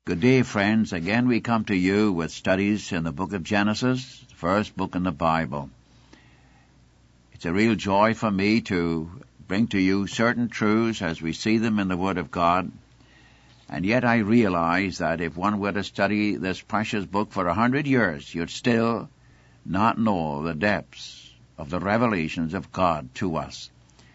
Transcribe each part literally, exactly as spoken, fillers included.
Good day, friends. Again we come to you with studies in the book of Genesis, the first book in the Bible. It's a real joy for me to bring to you certain truths as we see them in the Word of God. And yet I realize that if one were to study this precious book for a hundred years, you'd still not know the depths of the revelations of God to us.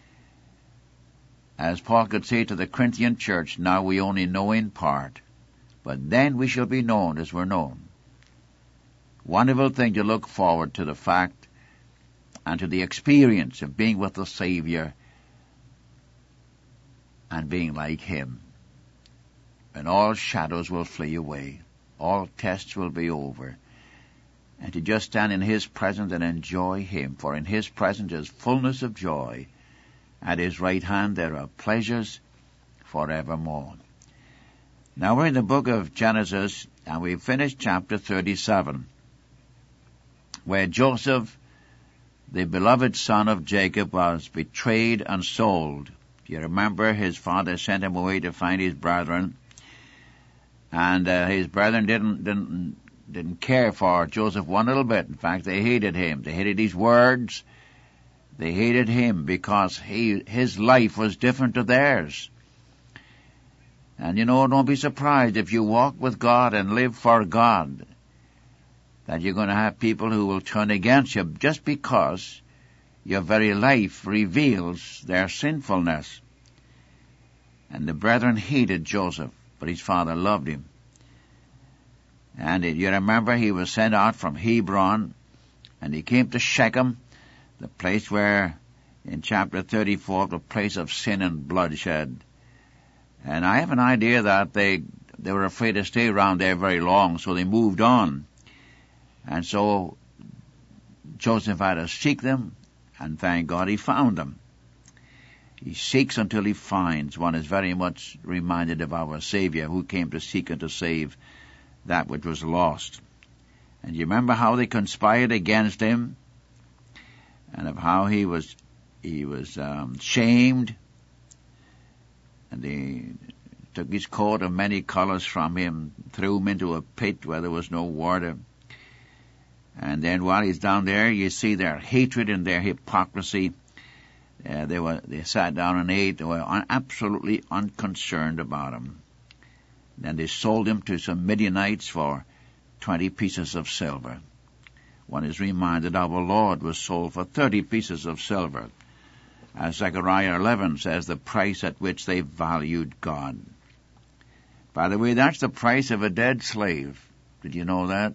As Paul could say to the Corinthian church, now we only know in part, but then we shall be known as we're known. Wonderful thing to look forward to the fact and to the experience of being with the Savior and being like Him. And all shadows will flee away. All tests will be over. And to just stand in His presence and enjoy Him. For in His presence is fullness of joy. At His right hand there are pleasures forevermore. Now we're in the book of Genesis, and we've finished chapter thirty-seven, where Joseph, the beloved son of Jacob, was betrayed and sold. You remember his father sent him away to find his brethren, and uh, his brethren didn't didn't didn't care for Joseph one little bit. In fact, they hated him. They hated his words. They hated him because he his life was different to theirs. And you know, don't be surprised if you walk with God and live for God, that you're going to have people who will turn against you just because your very life reveals their sinfulness. And the brethren hated Joseph, but his father loved him. And you remember he was sent out from Hebron, and he came to Shechem, the place where, in chapter thirty-four, the place of sin and bloodshed. And I have an idea that they they were afraid to stay around there very long, so they moved on. And so Joseph had to seek them, and thank God he found them. He seeks until he finds. One is very much reminded of our Savior, who came to seek and to save that which was lost. And you remember how they conspired against him, and of how he was he was um, shamed. And they took his coat of many colors from him, threw him into a pit where there was no water. And then while he's down there, you see their hatred and their hypocrisy. Uh, they were they sat down and ate. They were un- absolutely unconcerned about him. Then they sold him to some Midianites for twenty pieces of silver. One is reminded our Lord was sold for thirty pieces of silver. As Zechariah eleven says, the price at which they valued God. By the way, that's the price of a dead slave. Did you know that?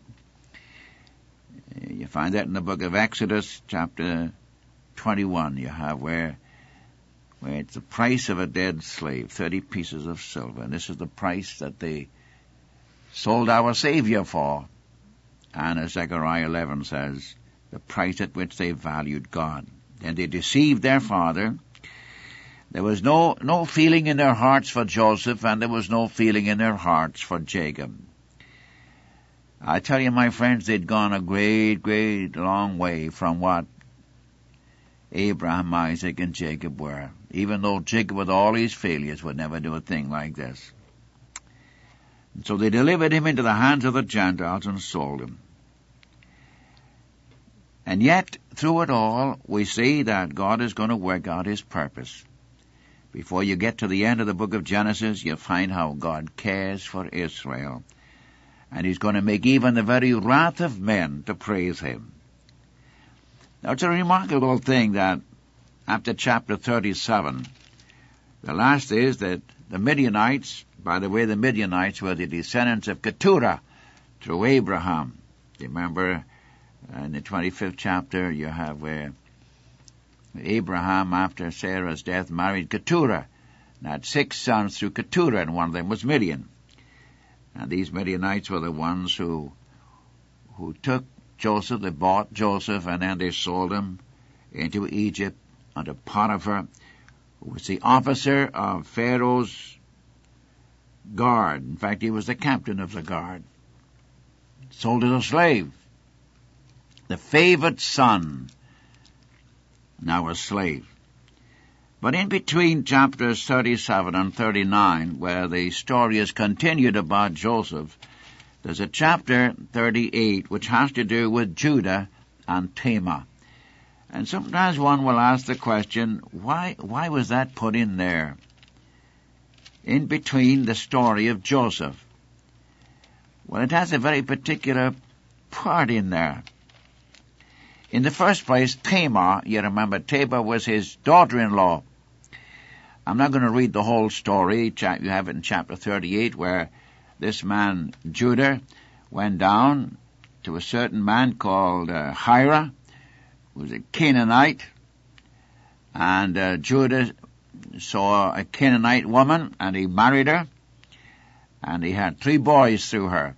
You find that in the book of Exodus, chapter twenty-one. You have where, where it's the price of a dead slave, thirty pieces of silver. And this is the price that they sold our Savior for. And as Zechariah eleven says, the price at which they valued God. And they deceived their father. There was no, no feeling in their hearts for Joseph, and there was no feeling in their hearts for Jacob. I tell you, my friends, they'd gone a great, great long way from what Abraham, Isaac, and Jacob were. Even though Jacob, with all his failures, would never do a thing like this. And so they delivered him into the hands of the Gentiles and sold him. And yet, through it all, we see that God is going to work out His purpose. Before you get to the end of the book of Genesis, you find how God cares for Israel. And He's going to make even the very wrath of men to praise Him. Now, it's a remarkable thing that after chapter thirty-seven, the last is that the Midianites, by the way, the Midianites were the descendants of Keturah through Abraham. Remember, in the twenty-fifth chapter, you have where Abraham, after Sarah's death, married Keturah, and had six sons through Keturah, and one of them was Midian. And these Midianites were the ones who who took Joseph, they bought Joseph, and then they sold him into Egypt under Potiphar, who was the officer of Pharaoh's guard. In fact, he was the captain of the guard. Sold as a slave. The favored son, now a slave. But in between chapters thirty-seven and thirty-nine, where the story is continued about Joseph, there's a chapter thirty-eight which has to do with Judah and Tamar. And sometimes one will ask the question, why, why was that put in there? In between the story of Joseph. Well, it has a very particular part in there. In the first place, Tamar, you remember, Tamar was his daughter-in-law. I'm not going to read the whole story. You have it in chapter thirty-eight, where this man, Judah, went down to a certain man called uh, Hira, who was a Canaanite, and uh, Judah saw a Canaanite woman, and he married her, and he had three boys through her.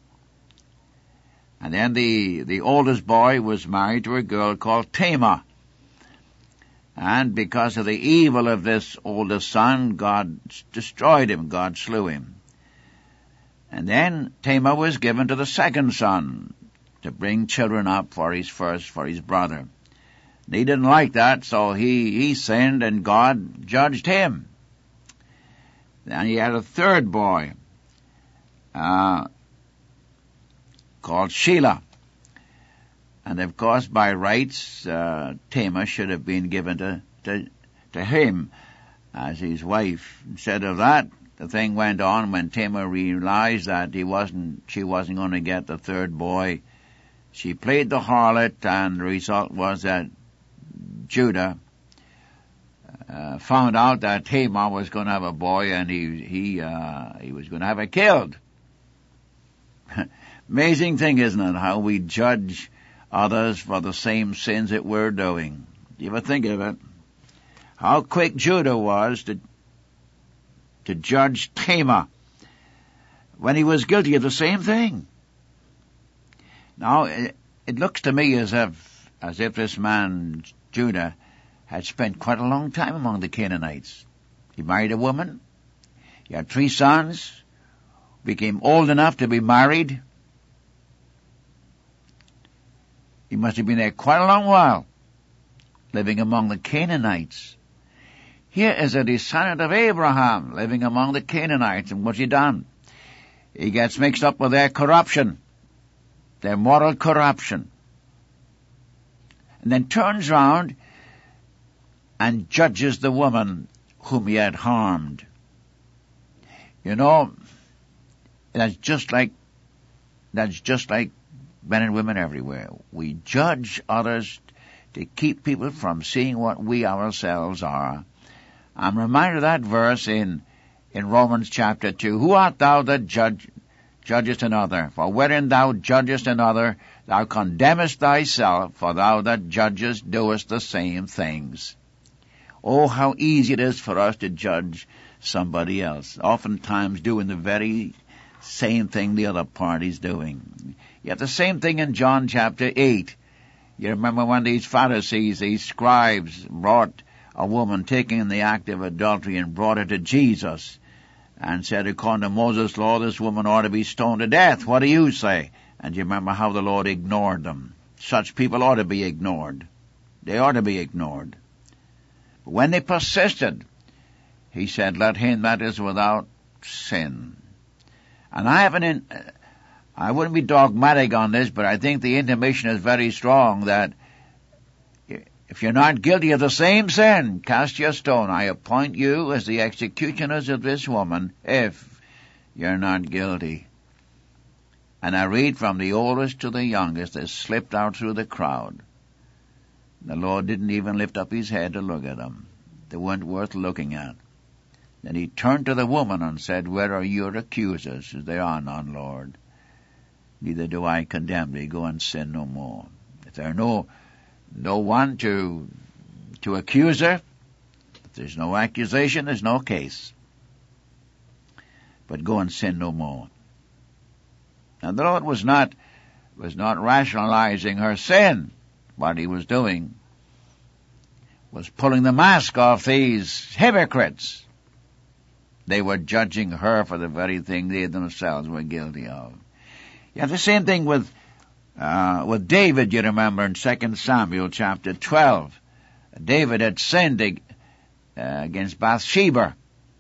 And then the, the oldest boy was married to a girl called Tamar. And because of the evil of this oldest son, God destroyed him, God slew him. And then Tamar was given to the second son to bring children up for his first, for his brother. And he didn't like that, so he, he sinned and God judged him. Then he had a third boy, uh, called Shelah. And of course, by rights, uh, Tamar should have been given to, to, to him as his wife. Instead of that, the thing went on when Tamar realized that he wasn't, she wasn't going to get the third boy. She played the harlot, and the result was that Judah uh, found out that Tamar was going to have a boy, and he he uh, he was going to have it killed. Amazing thing, isn't it, how we judge others for the same sins that we're doing. Do you ever think of it? How quick Judah was to to judge Tamar when he was guilty of the same thing. Now, it, it looks to me as if as if this man, Judah, had spent quite a long time among the Canaanites. He married a woman. He had three sons. Became old enough to be married. He must have been there quite a long while, living among the Canaanites. Here is a descendant of Abraham living among the Canaanites, and what's he done? He gets mixed up with their corruption, their moral corruption, and then turns round and judges the woman whom he had harmed. You know, that's just like, that's just like men and women everywhere. We judge others to keep people from seeing what we ourselves are. I'm reminded of that verse in, in Romans chapter two. Who art thou that judge, judgest another? For wherein thou judgest another, thou condemnest thyself, for thou that judgest doest the same things. Oh, how easy it is for us to judge somebody else, oftentimes doing the very same thing the other party's doing. Yet the same thing in John chapter eight. You remember when these Pharisees, these scribes, brought a woman taken in the act of adultery and brought her to Jesus and said, according to Moses' law, this woman ought to be stoned to death. What do you say? And you remember how the Lord ignored them. Such people ought to be ignored. They ought to be ignored. But when they persisted, he said, let him that is without sin. And I haven't, in, I wouldn't be dogmatic on this, but I think the intimation is very strong that if you're not guilty of the same sin, cast your stone. I appoint you as the executioners of this woman, if you're not guilty. And I read from the oldest to the youngest, they slipped out through the crowd. The Lord didn't even lift up his head to look at them. They weren't worth looking at. Then he turned to the woman and said, where are your accusers? There are none, Lord. Neither do I condemn thee. Go and sin no more. If there are no, no one to, to accuse her, if there's no accusation, there's no case. But go and sin no more. And the Lord was not, was not rationalizing her sin. What he was doing was pulling the mask off these hypocrites. They were judging her for the very thing they themselves were guilty of. You have the same thing with uh, with David, you remember, in Second Samuel chapter twelve. David had sinned uh, against Bathsheba.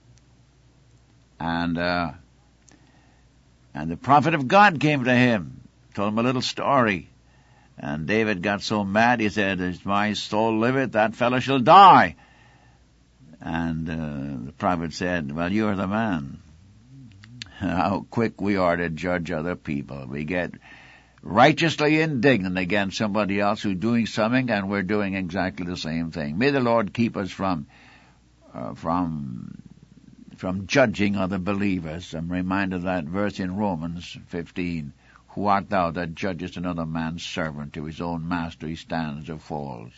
And, uh, and the prophet of God came to him, told him a little story. And David got so mad, he said, as my soul liveth, that fellow shall die. And uh, the prophet said, well, you're the man. How quick we are to judge other people. We get righteously indignant against somebody else who's doing something, and we're doing exactly the same thing. May the Lord keep us from uh, from from judging other believers. I'm reminded of that verse in Romans fifteen. Who art thou that judgest another man's servant? To his own master he stands or falls.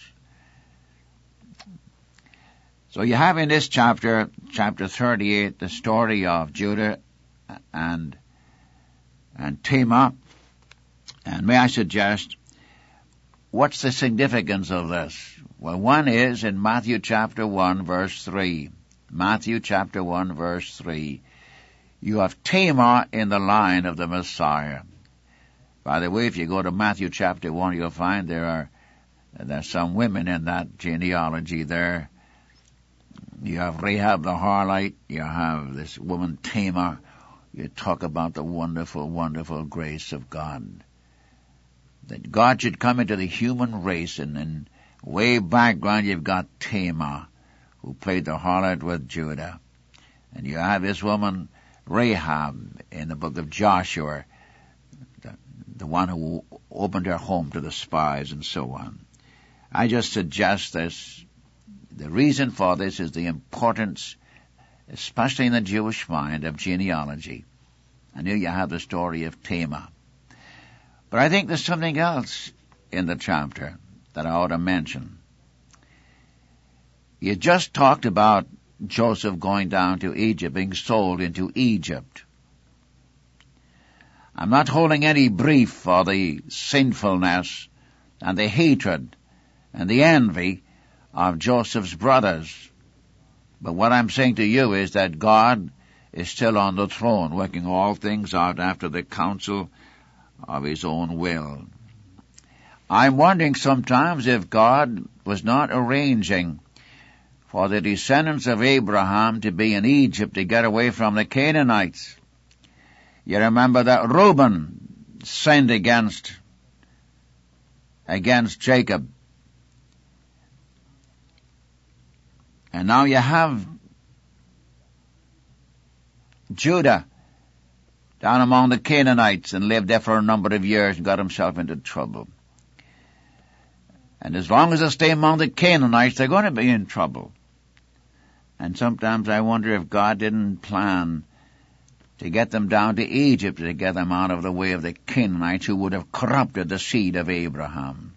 So you have in this chapter, chapter thirty-eight, the story of Judah and and Tamar. And may I suggest, what's the significance of this? Well, one is in Matthew chapter one, verse three. Matthew chapter one, verse three. You have Tamar in the line of the Messiah. By the way, if you go to Matthew chapter one, you'll find there are there's some women in that genealogy there. You have Rahab the harlot. You have this woman Tamar. You talk about the wonderful, wonderful grace of God. That God should come into the human race, and in way background you've got Tamar, who played the harlot with Judah. And you have this woman Rahab in the book of Joshua, the, the one who opened her home to the spies and so on. I just suggest this. The reason for this is the importance, especially in the Jewish mind, of genealogy. And here you have the story of Tamar. But I think there's something else in the chapter that I ought to mention. You just talked about Joseph going down to Egypt, being sold into Egypt. I'm not holding any brief for the sinfulness and the hatred and the envy of Joseph's brothers. But what I'm saying to you is that God is still on the throne, working all things out after the counsel of his own will. I'm wondering sometimes if God was not arranging for the descendants of Abraham to be in Egypt to get away from the Canaanites. You remember that Reuben sinned against, against Jacob. And now you have Judah down among the Canaanites and lived there for a number of years and got himself into trouble. And as long as they stay among the Canaanites, they're going to be in trouble. And sometimes I wonder if God didn't plan to get them down to Egypt to get them out of the way of the Canaanites who would have corrupted the seed of Abraham.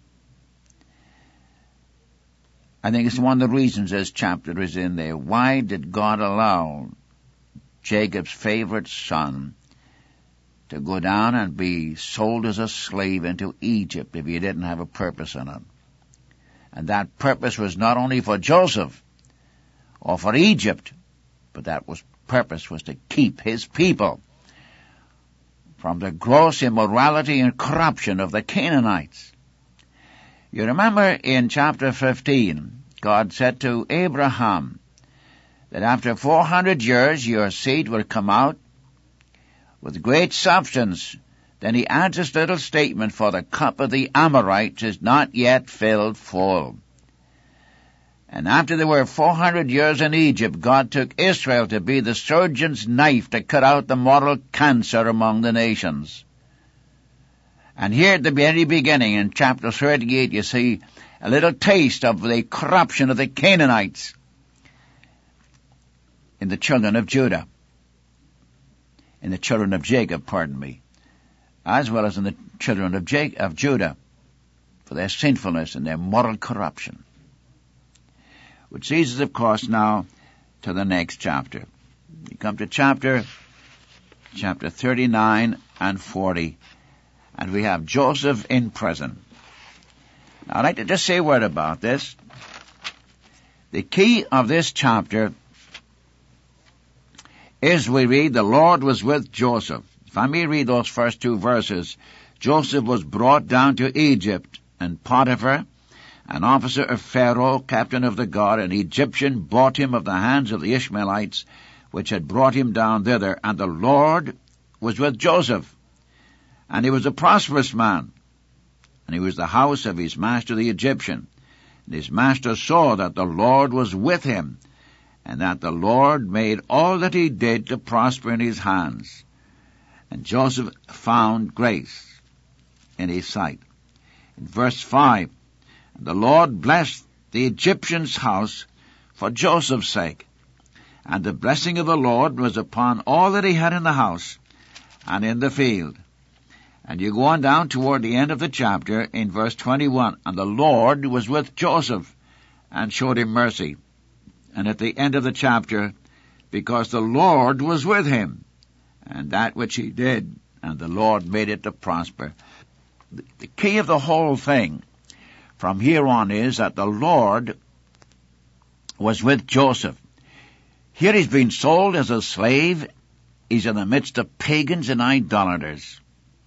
I think it's one of the reasons this chapter is in there. Why did God allow Jacob's favorite son to go down and be sold as a slave into Egypt if he didn't have a purpose in it? And that purpose was not only for Joseph or for Egypt, but that was purpose was to keep his people from the gross immorality and corruption of the Canaanites. You remember in chapter fifteen, God said to Abraham that after four hundred years your seed will come out with great substance. Then he adds this little statement, for the cup of the Amorites is not yet filled full. And after there were four hundred years in Egypt, God took Israel to be the surgeon's knife to cut out the moral cancer among the nations. And here at the very beginning, in chapter thirty-eight, you see a little taste of the corruption of the Canaanites in the children of Judah, in the children of Jacob, pardon me, as well as in the children of, Jacob, of Judah, for their sinfulness and their moral corruption. Which leads us, of course, now to the next chapter. You come to chapter, chapter thirty-nine and forty. And we have Joseph in prison. Now, I'd like to just say a word about this. The key of this chapter is we read, the Lord was with Joseph. If I may read those first two verses. Joseph was brought down to Egypt, and Potiphar, an officer of Pharaoh, captain of the guard, an Egyptian, bought him of the hands of the Ishmaelites, which had brought him down thither. And the Lord was with Joseph, and he was a prosperous man, and he was the house of his master the Egyptian. And his master saw that the Lord was with him, and that the Lord made all that he did to prosper in his hands. And Joseph found grace in his sight. In verse five, the Lord blessed the Egyptian's house for Joseph's sake, and the blessing of the Lord was upon all that he had in the house and in the field. And you go on down toward the end of the chapter in verse twenty-one, and the Lord was with Joseph and showed him mercy. And at the end of the chapter, because the Lord was with him, and that which he did, and the Lord made it to prosper. The key of the whole thing from here on is that the Lord was with Joseph. Here he's been sold as a slave. He's in the midst of pagans and idolaters.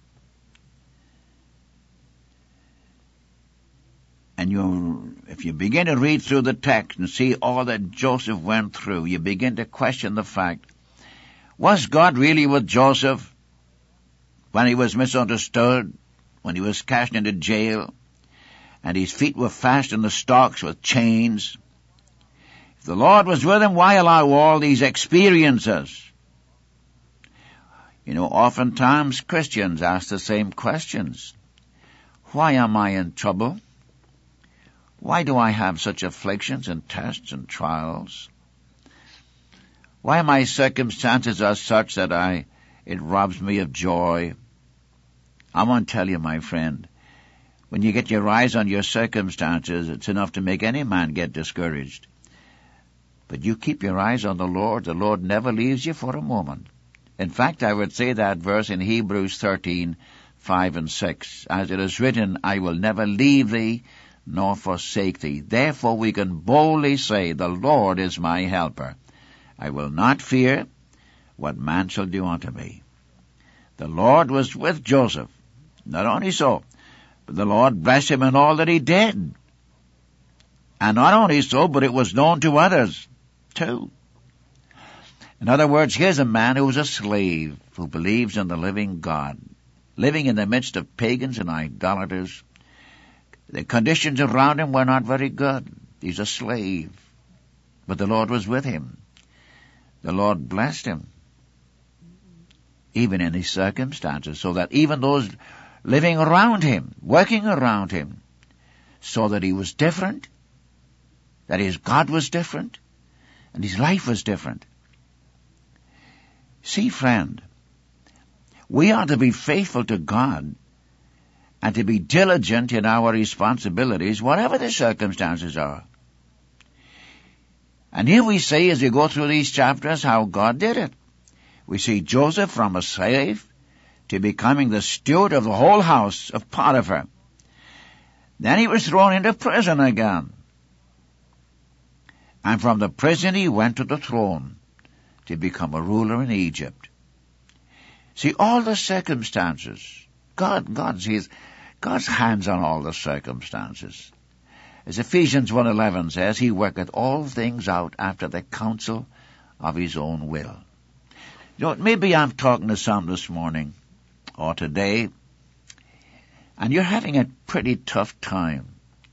And you, if you begin to read through the text and see all that Joseph went through, you begin to question the fact, was God really with Joseph when he was misunderstood, when he was cast into jail, and his feet were fast in the stocks with chains? If the Lord was with him, why allow all these experiences? You know, oftentimes Christians ask the same questions. Why am I in trouble? Why do I have such afflictions and tests and trials? Why my circumstances are such that I, it robs me of joy? I want to tell you, my friend, when you get your eyes on your circumstances, it's enough to make any man get discouraged. But you keep your eyes on the Lord, the Lord never leaves you for a moment. In fact, I would say that verse in Hebrews thirteen, five and six, as it is written, I will never leave thee, nor forsake thee. Therefore we can boldly say, the Lord is my helper. I will not fear what man shall do unto me. The Lord was with Joseph. Not only so, but the Lord blessed him in all that he did. And not only so, but it was known to others, too. In other words, here's a man who was a slave, who believes in the living God, living in the midst of pagans and idolaters. The conditions around him were not very good. He's a slave. But the Lord was with him. The Lord blessed him, even in his circumstances, so that even those living around him, working around him, saw that he was different, that his God was different, and his life was different. See, friend, we are to be faithful to God and to be diligent in our responsibilities, whatever the circumstances are. And here we see, as we go through these chapters, how God did it. We see Joseph from a slave to becoming the steward of the whole house of Potiphar. Then he was thrown into prison again. And from the prison he went to the throne to become a ruler in Egypt. See, all the circumstances, God, God's, his, God's hands on all the circumstances. As Ephesians one eleven says, he worketh all things out after the counsel of his own will. You know, maybe I'm talking to some this morning or today, and you're having a pretty tough time.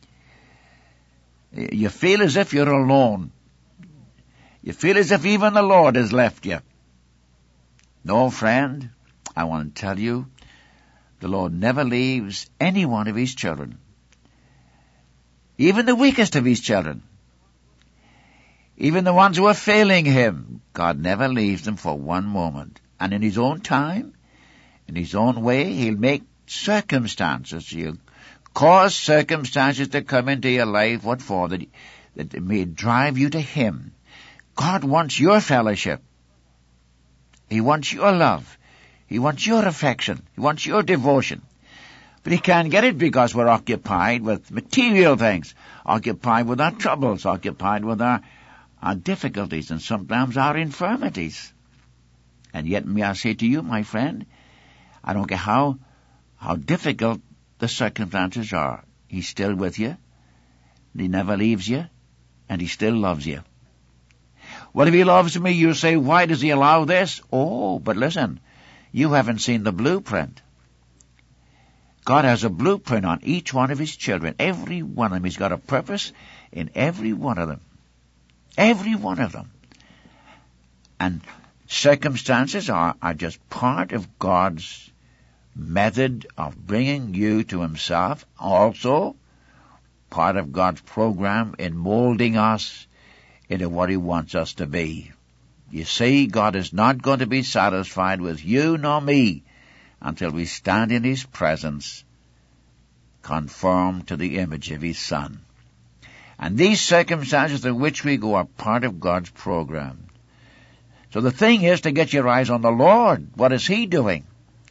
You feel as if you're alone. You feel as if even the Lord has left you. No, friend, I want to tell you, the Lord never leaves any one of his children. Even the weakest of his children. Even the ones who are failing him, God never leaves them for one moment. And in his own time, in his own way, he'll make circumstances, he'll cause circumstances to come into your life. What for? That, that it may drive you to him. God wants your fellowship. He wants your love. He wants your affection. He wants your devotion. But he can't get it because we're occupied with material things, occupied with our troubles, occupied with our, our difficulties, and sometimes our infirmities. And yet, may I say to you, my friend, I don't care how, how difficult the circumstances are, he's still with you. He never leaves you, and he still loves you. Well, if he loves me, you say, why does he allow this? Oh, but listen, you haven't seen the blueprint. God has a blueprint on each one of his children. Every one of them. He's got a purpose in every one of them. Every one of them. And circumstances are, are just part of God's method of bringing you to himself. Also, part of God's program in molding us into what he wants us to be. You see, God is not going to be satisfied with you nor me until we stand in his presence, conformed to the image of his Son. And these circumstances through which we go are part of God's program. So the thing is to get your eyes on the Lord. What is he doing?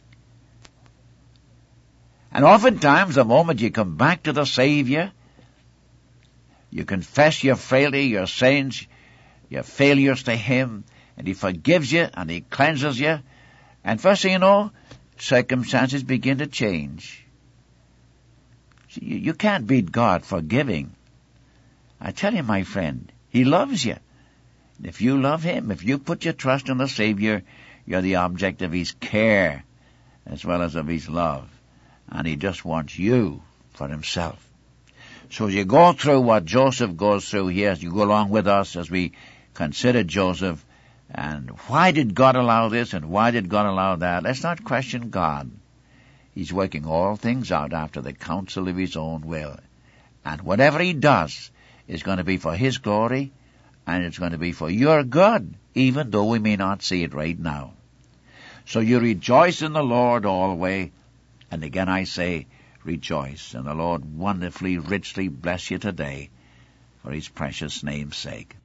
And oftentimes, the moment you come back to the Savior, you confess your frailty, your sins, your failures to him, and he forgives you and he cleanses you. And first thing you know, circumstances begin to change. See, you, you can't beat God forgiving. I tell you, my friend, he loves you. If you love him, if you put your trust in the Savior, you're the object of his care as well as of his love. And he just wants you for himself. So as you go through what Joseph goes through here, as you go along with us as we consider Joseph, and why did God allow this and why did God allow that, let's not question God. He's working all things out after the counsel of his own will. And whatever he does is going to be for his glory, and it's going to be for your good, even though we may not see it right now. So you rejoice in the Lord always, and again I say, rejoice. And the Lord wonderfully, richly bless you today for his precious name's sake.